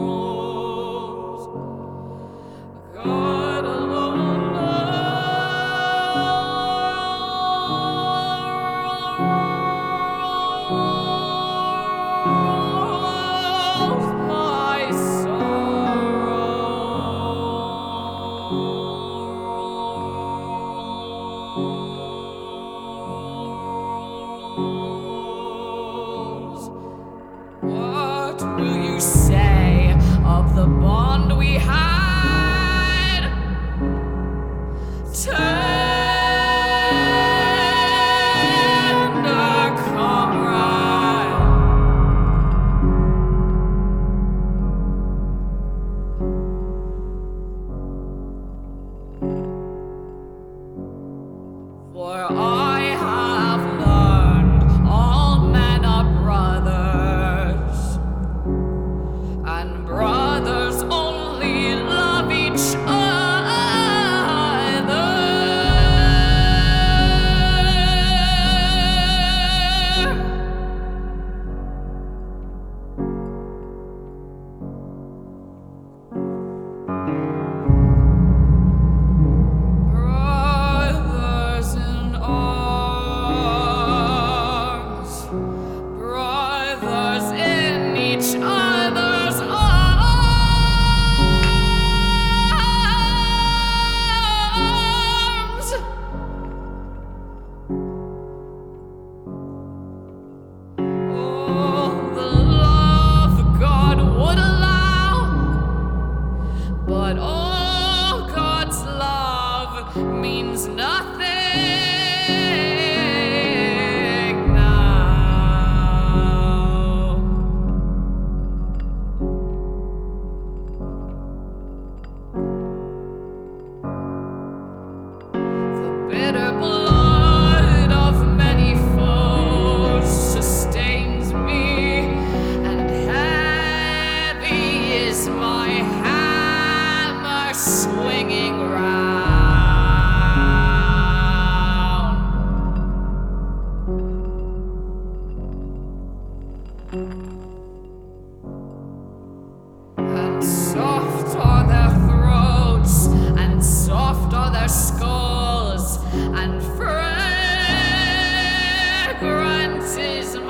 God alone knows my sorrows. What will you say of the bond we had? Tender comrade. For I have learned all men are brothers, and brothers only love each other. Brothers in arms, brothers in each other's arms. Oh, the love God would allow, but all God's love means nothing now. The bitter blood of many foes sustains me, and heavy is my hammer swinging round. And soft are their throats, and soft are their skulls, and fragrant is